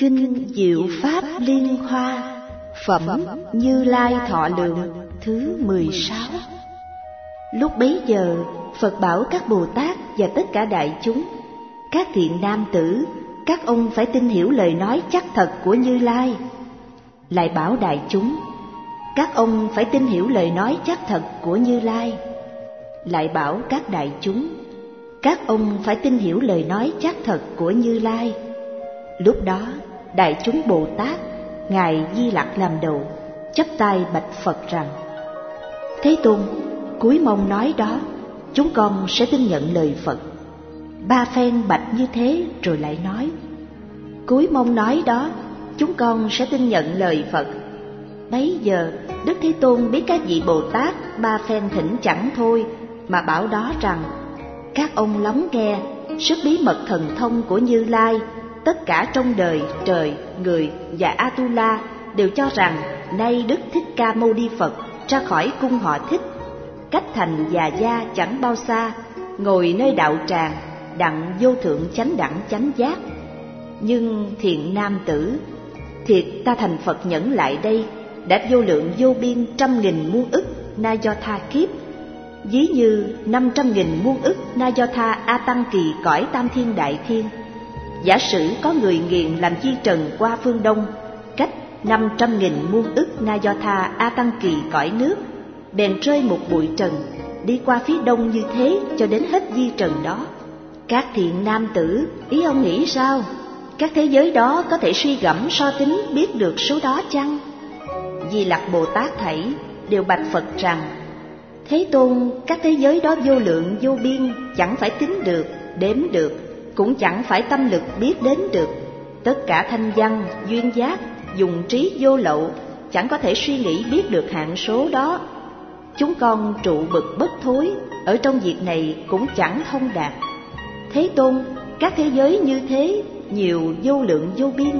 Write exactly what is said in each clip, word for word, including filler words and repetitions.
Kinh Diệu Pháp Liên Hoa, phẩm Như Lai Thọ Lượng thứ mười sáu. Lúc bấy giờ, Phật bảo các Bồ Tát và tất cả đại chúng: các thiện nam tử, các ông phải tin hiểu lời nói chắc thật của Như Lai. Lại bảo đại chúng: các ông phải tin hiểu lời nói chắc thật của Như Lai. Lại bảo các đại chúng: các ông phải tin hiểu lời nói chắc thật của Như Lai. Lúc đó, đại chúng Bồ Tát, Ngài Di Lặc làm đầu, chắp tay bạch Phật rằng: Thế Tôn, cúi mong nói đó, chúng con sẽ tin nhận lời Phật. Ba phen bạch như thế rồi lại nói: cúi mong nói đó, chúng con sẽ tin nhận lời Phật. Bấy giờ, Đức Thế Tôn biết các vị Bồ Tát ba phen thỉnh chẳng thôi, mà bảo đó rằng: các ông lắng nghe sức bí mật thần thông của Như Lai. Tất cả trong đời, trời, người và Atula đều cho rằng nay Đức Thích Ca Mâu Ni Phật ra khỏi cung họ Thích, cách thành Già Gia chẳng bao xa, ngồi nơi đạo tràng, đặng vô thượng chánh đẳng chánh giác. Nhưng thiện nam tử, thiệt ta thành Phật nhẫn lại đây, đã vô lượng vô biên trăm nghìn muôn ức na do tha kiếp, ví như năm trăm nghìn muôn ức na do tha a tăng kỳ cõi tam thiên đại thiên. Giả sử có người nghiền làm chi trần qua phương Đông, cách năm trăm nghìn muôn ức na do tha a tăng kỳ cõi nước, bèn rơi một bụi trần, đi qua phía đông như thế cho đến hết di trần đó. Các thiện nam tử, ý ông nghĩ sao? Các thế giới đó có thể suy gẫm so tính biết được số đó chăng? Di Lặc Bồ Tát thảy đều bạch Phật rằng: Thế Tôn, các thế giới đó vô lượng vô biên, chẳng phải tính được, đếm được, cũng chẳng phải tâm lực biết đến được. Tất cả thanh văn, duyên giác, dùng trí vô lậu, chẳng có thể suy nghĩ biết được hạn số đó. Chúng con trụ bực bất thối, ở trong việc này cũng chẳng thông đạt. Thế Tôn, các thế giới như thế, nhiều vô lượng vô biên.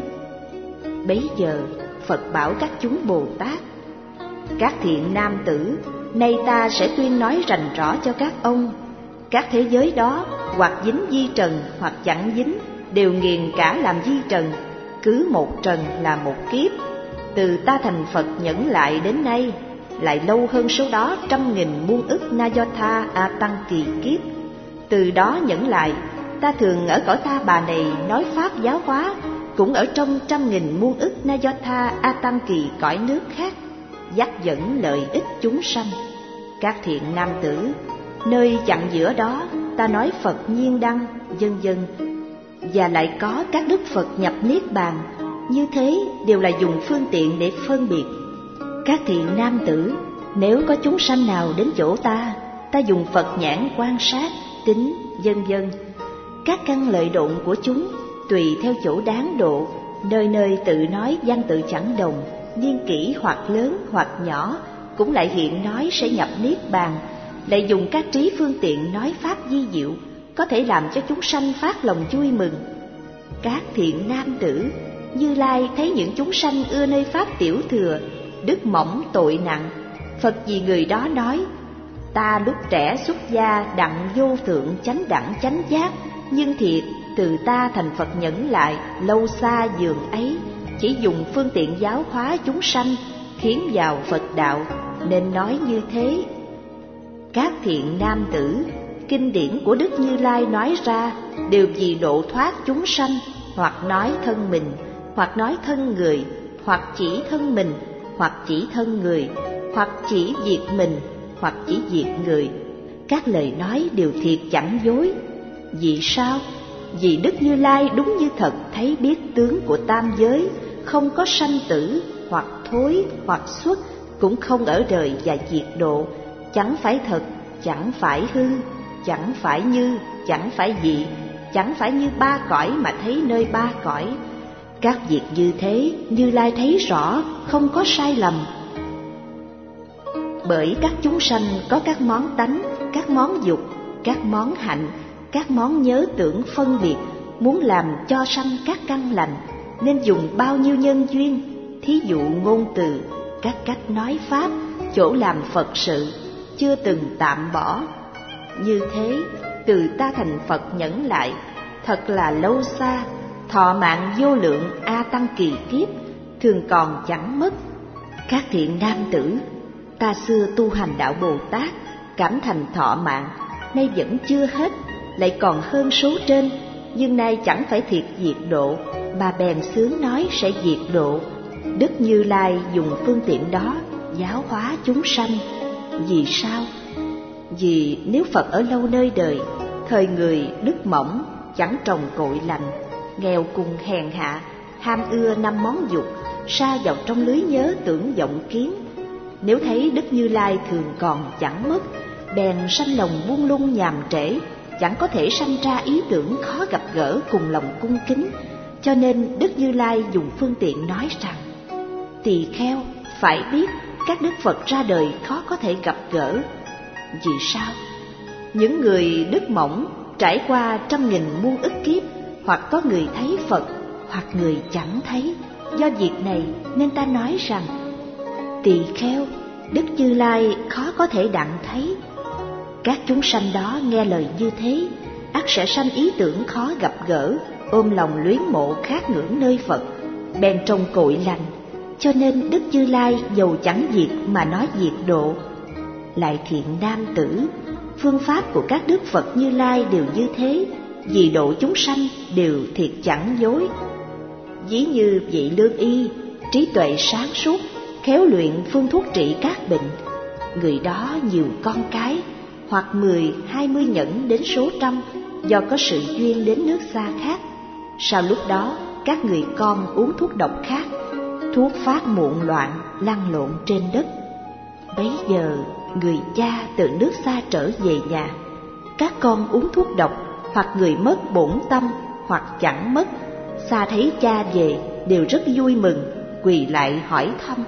Bấy giờ, Phật bảo các chúng Bồ Tát: các thiện nam tử, nay ta sẽ tuyên nói rành rõ cho các ông. Các thế giới đó, hoặc dính di trần, hoặc chẳng dính, đều nghiền cả làm di trần, cứ một trần là một kiếp. Từ ta thành Phật nhẫn lại đến nay, lại lâu hơn số đó trăm nghìn muôn ức na do tha a tăng kỳ kiếp. Từ đó nhẫn lại, ta thường ở cõi ta bà này nói pháp giáo hóa, cũng ở trong trăm nghìn muôn ức na do tha a tăng kỳ cõi nước khác, dắt dẫn lợi ích chúng sanh. Các thiện nam tử, nơi chặng giữa đó, ta nói Phật nhiên đăng, vân vân. Và lại có các đức Phật nhập niết bàn, như thế đều là dùng phương tiện để phân biệt. Các thiện nam tử, nếu có chúng sanh nào đến chỗ ta, ta dùng Phật nhãn quan sát, tính, vân vân. Các căn lợi độn của chúng, tùy theo chỗ đáng độ, nơi nơi tự nói văn tự chẳng đồng, niên kỷ hoặc lớn hoặc nhỏ, cũng lại hiện nói sẽ nhập niết bàn. Lại dùng các trí phương tiện nói pháp di diệu, có thể làm cho chúng sanh phát lòng vui mừng. Các thiện nam tử, Như Lai thấy những chúng sanh ưa nơi pháp tiểu thừa, đức mỏng tội nặng, Phật vì người đó nói: ta lúc trẻ xuất gia đặng vô thượng chánh đẳng chánh giác, nhưng thiệt từ ta thành Phật nhẫn lại, lâu xa giường ấy, chỉ dùng phương tiện giáo hóa chúng sanh, khiến vào Phật đạo, nên nói như thế. Các thiện nam tử, kinh điển của Đức Như Lai nói ra đều vì độ thoát chúng sanh, hoặc nói thân mình, hoặc nói thân người, hoặc chỉ thân mình, hoặc chỉ thân người, hoặc chỉ việc mình, hoặc chỉ việc người. Các lời nói đều thiệt chẳng dối. Vì sao? Vì Đức Như Lai đúng như thật thấy biết tướng của tam giới, không có sanh tử, hoặc thối, hoặc xuất, cũng không ở đời và diệt độ, chẳng phải thật, chẳng phải hư, chẳng phải như, chẳng phải dị, chẳng phải như ba cõi mà thấy nơi ba cõi. Các việc như thế, Như Lai thấy rõ, không có sai lầm. Bởi các chúng sanh có các món tánh, các món dục, các món hạnh, các món nhớ tưởng phân biệt, muốn làm cho sanh các căn lành, nên dùng bao nhiêu nhân duyên, thí dụ ngôn từ, các cách nói pháp, chỗ làm Phật sự, chưa từng tạm bỏ. Như thế, từ ta thành Phật nhẫn lại, thật là lâu xa, thọ mạng vô lượng a tăng kỳ kiếp, thường còn chẳng mất. Các thiện nam tử, ta xưa tu hành đạo Bồ Tát, cảm thành thọ mạng, nay vẫn chưa hết, lại còn hơn số trên, nhưng nay chẳng phải thiệt diệt độ, mà bèn xướng nói sẽ diệt độ. Đức Như Lai dùng phương tiện đó giáo hóa chúng sanh. Vì sao? Vì nếu Phật ở lâu nơi đời, thời người đức mỏng, chẳng trồng cội lành, nghèo cùng hèn hạ, ham ưa năm món dục, sa vào trong lưới nhớ tưởng vọng kiến. Nếu thấy Đức Như Lai thường còn chẳng mất, bèn sanh lòng buông lung nhàm trễ, chẳng có thể sanh ra ý tưởng khó gặp gỡ cùng lòng cung kính. Cho nên Đức Như Lai dùng phương tiện nói rằng: tỳ kheo, phải biết các đức Phật ra đời khó có thể gặp gỡ. Vì sao? Những người đức mỏng trải qua trăm nghìn muôn ức kiếp, hoặc có người thấy Phật, hoặc người chẳng thấy. Do việc này nên ta nói rằng: tỳ kheo, Đức Như Lai khó có thể đặng thấy. Các chúng sanh đó nghe lời như thế, ắt sẽ sanh ý tưởng khó gặp gỡ, ôm lòng luyến mộ khát ngưỡng nơi Phật, bèn trồng cội lành. Cho nên Đức Như Lai dầu chẳng diệt mà nói diệt độ. Lại thiện nam tử, phương pháp của các đức Phật Như Lai đều như thế, vì độ chúng sanh đều thiệt chẳng dối. Ví như vị lương y, trí tuệ sáng suốt, khéo luyện phương thuốc trị các bệnh. Người đó nhiều con cái, hoặc mười, hai mươi nhẫn đến số trăm, do có sự duyên đến nước xa khác. Sau lúc đó, các người con uống thuốc độc khác, thuốc phát muộn loạn, lăn lộn trên đất. Bấy giờ, người cha từ nước xa trở về nhà. Các con uống thuốc độc, hoặc người mất bổn tâm, hoặc chẳng mất. Xa thấy cha về, đều rất vui mừng, quỳ lại hỏi thăm: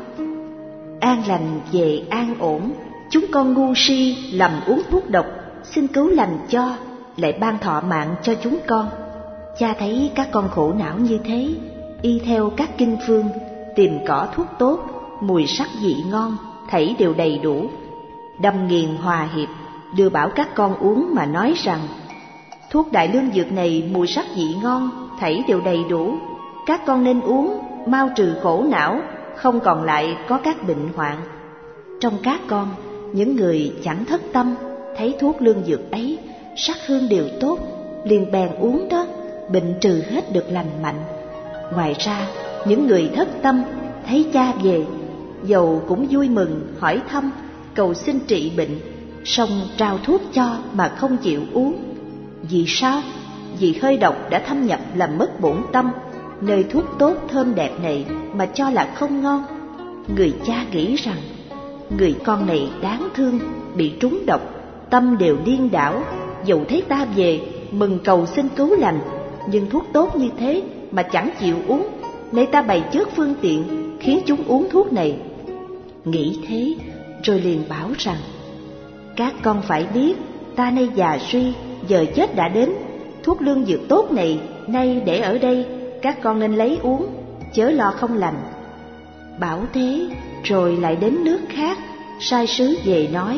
an lành về an ổn, chúng con ngu si lầm uống thuốc độc, xin cứu lành cho, lại ban thọ mạng cho chúng con. Cha thấy các con khổ não như thế, y theo các kinh phương, tìm cỏ thuốc tốt, mùi sắc vị ngon, thảy đều đầy đủ, đâm nghiền hòa hiệp, đưa bảo các con uống mà nói rằng: thuốc đại lương dược này mùi sắc vị ngon, thảy đều đầy đủ, các con nên uống, mau trừ khổ não, không còn lại có các bệnh hoạn. Trong các con, những người chẳng thất tâm, thấy thuốc lương dược ấy, sắc hương đều tốt, liền bèn uống đó, bệnh trừ hết được lành mạnh. Ngoài ra, những người thất tâm, thấy cha về, dầu cũng vui mừng, hỏi thăm, cầu xin trị bệnh, song trao thuốc cho mà không chịu uống. Vì sao? Vì hơi độc đã thâm nhập làm mất bổn tâm, nơi thuốc tốt thơm đẹp này mà cho là không ngon. Người cha nghĩ rằng: người con này đáng thương, bị trúng độc, tâm đều điên đảo, dầu thấy ta về, mừng cầu xin cứu lành, nhưng thuốc tốt như thế mà chẳng chịu uống, nay ta bày trước phương tiện, khiến chúng uống thuốc này. Nghĩ thế, rồi liền bảo rằng: các con phải biết, ta nay già suy, giờ chết đã đến, thuốc lương dược tốt này nay để ở đây, các con nên lấy uống, chớ lo không lành. Bảo thế, rồi lại đến nước khác, sai sứ về nói: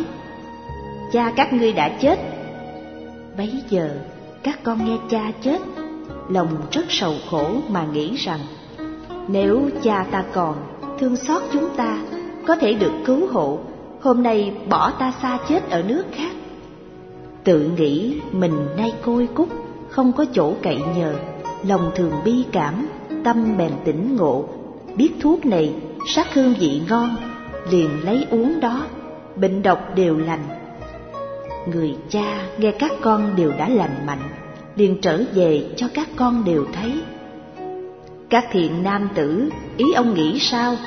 cha các ngươi đã chết. Bấy giờ các con nghe cha chết, lòng rất sầu khổ mà nghĩ rằng: nếu cha ta còn, thương xót chúng ta, có thể được cứu hộ, hôm nay bỏ ta xa chết ở nước khác. Tự nghĩ mình nay côi cút, không có chỗ cậy nhờ, lòng thường bi cảm, tâm bèn tỉnh ngộ, biết thuốc này sắc hương vị ngon, liền lấy uống đó, bệnh độc đều lành. Người cha nghe các con đều đã lành mạnh, liền trở về cho các con đều thấy. Các thiện nam tử, ý ông nghĩ sao?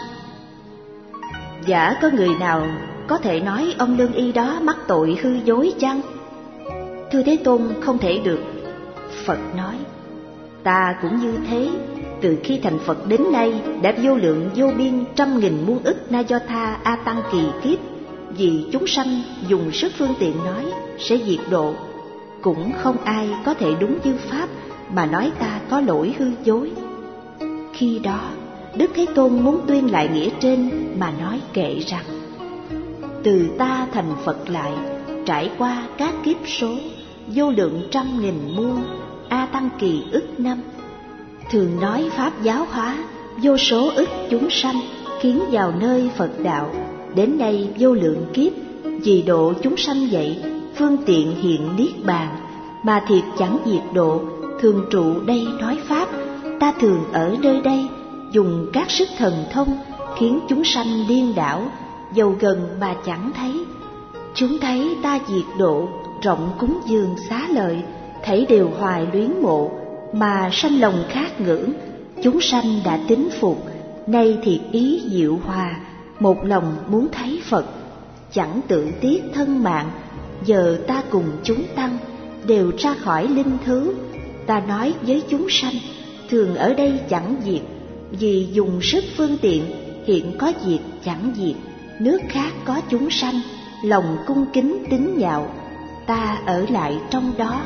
Giả có người nào có thể nói ông lương y đó mắc tội hư dối chăng? Thưa Thế Tôn, không thể được. Phật nói: ta cũng như thế, từ khi thành Phật đến nay đã vô lượng vô biên trăm nghìn muôn ức na do tha a tăng kỳ kiếp, vì chúng sanh dùng sức phương tiện nói sẽ diệt độ, cũng không ai có thể đúng như pháp mà nói ta có lỗi hư dối. Khi đó Đức Thế Tôn muốn tuyên lại nghĩa trên mà nói kệ rằng: từ ta thành Phật lại, trải qua các kiếp số vô lượng trăm nghìn muôn a tăng kỳ ức năm, thường nói pháp giáo hóa vô số ức chúng sanh, khiến vào nơi Phật đạo. Đến nay vô lượng kiếp, vì độ chúng sanh vậy, phương tiện hiện niết bàn, mà thiệt chẳng diệt độ, thường trụ đây nói pháp. Ta thường ở nơi đây, dùng các sức thần thông, khiến chúng sanh điên đảo, dầu gần mà chẳng thấy. Chúng thấy ta diệt độ, rộng cúng dường xá lợi, thấy đều hoài luyến mộ, mà sanh lòng khát ngưỡng. Chúng sanh đã tín phục, nay thiệt ý diệu hòa, một lòng muốn thấy Phật, chẳng tự tiếc thân mạng. Giờ ta cùng chúng tăng, đều ra khỏi linh thứ. Ta nói với chúng sanh, thường ở đây chẳng diệt, vì dùng sức phương tiện, hiện có diệt chẳng diệt. Nước khác có chúng sanh, lòng cung kính tín nhạo, ta ở lại trong đó.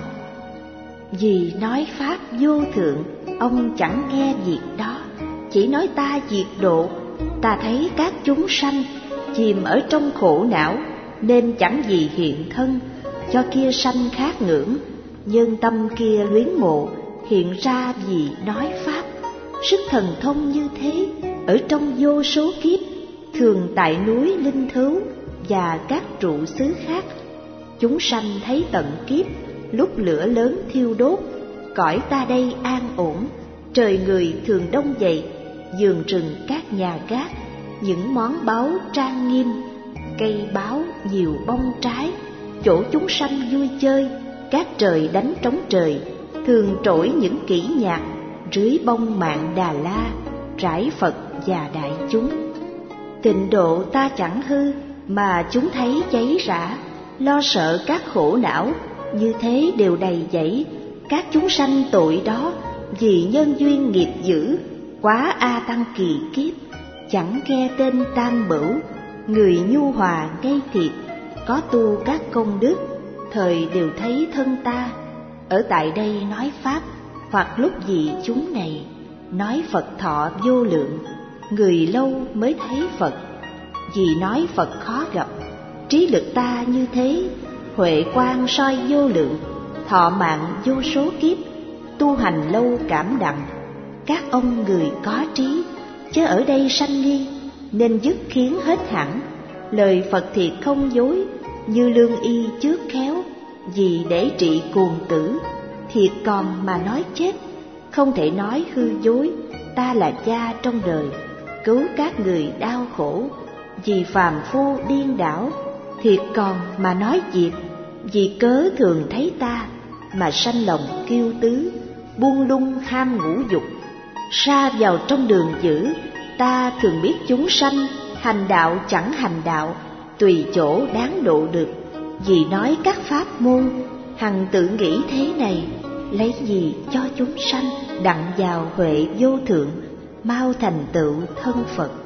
Vì nói pháp vô thượng, ông chẳng nghe việc đó, chỉ nói ta diệt độ. Ta thấy các chúng sanh chìm ở trong khổ não, nên chẳng gì hiện thân, cho kia sanh khát ngưỡng. Nhân tâm kia luyến mộ, hiện ra vì nói pháp. Sức thần thông như thế, ở trong vô số kiếp, thường tại núi Linh Thứu và các trụ xứ khác. Chúng sanh thấy tận kiếp, lúc lửa lớn thiêu đốt, cõi ta đây an ổn. Trời người thường đông dậy, vườn rừng các nhà gác, những món báu trang nghiêm, cây báo nhiều bông trái. Chỗ chúng sanh vui chơi, các trời đánh trống trời, thường trỗi những kỹ nhạc, rưới bông mạng Đà La, rải Phật và đại chúng. Tịnh độ ta chẳng hư, mà chúng thấy cháy rã, lo sợ các khổ não, như thế đều đầy dẫy. Các chúng sanh tội đó, vì nhân duyên nghiệp dữ, quá a tăng kỳ kiếp, chẳng nghe tên tam bửu. Người nhu hòa ngay thiệt, có tu các công đức, thời đều thấy thân ta. Ở tại đây nói pháp, hoặc lúc gì chúng này, nói Phật thọ vô lượng, người lâu mới thấy Phật. Vì nói Phật khó gặp, trí lực ta như thế, huệ quang soi vô lượng, thọ mạng vô số kiếp, tu hành lâu cảm đặng. Các ông người có trí, chớ ở đây sanh nghi, nên dứt khiến hết hẳn. Lời Phật thiệt không dối, như lương y trước khéo, vì để trị cuồng tử. Thiệt còn mà nói chết, không thể nói hư dối. Ta là cha trong đời, cứu các người đau khổ, vì phàm phu điên đảo. Thiệt còn mà nói diệt, vì cớ thường thấy ta, mà sanh lòng kiêu tứ, buông lung ham ngũ dục. Sa vào trong đường dữ, ta thường biết chúng sanh, hành đạo chẳng hành đạo, tùy chỗ đáng độ được. Vì nói các pháp môn, hằng tự nghĩ thế này, lấy gì cho chúng sanh đặng vào huệ vô thượng, mau thành tựu thân Phật.